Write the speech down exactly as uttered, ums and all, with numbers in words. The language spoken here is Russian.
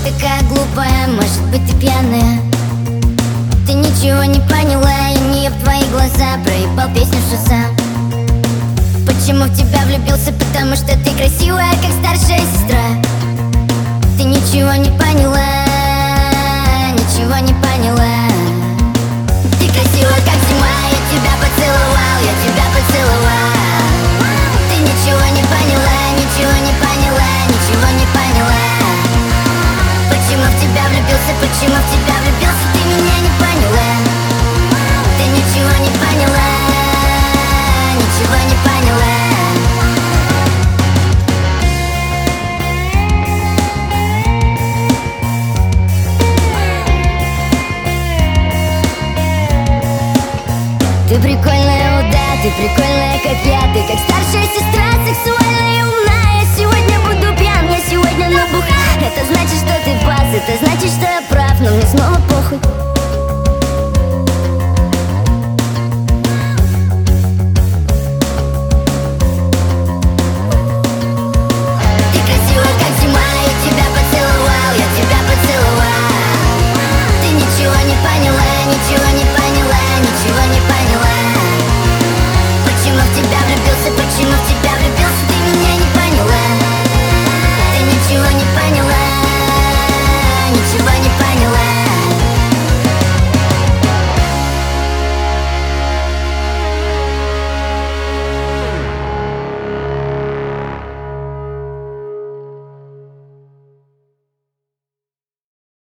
такая глупая, может быть ты пьяная. Ты ничего не поняла, и не в твои глаза проебал песню шоссе. Почему в тебя влюбился? Потому что ты красивая, как старшая сестра. Ты ничего не поняла, ничего не поняла. Ты красивая, как зима, я тебя поцеловал, я тебя поцеловал. Ты ничего не поняла, ничего не поняла, ничего не поняла. Почему в тебя влюбился, почему в тебя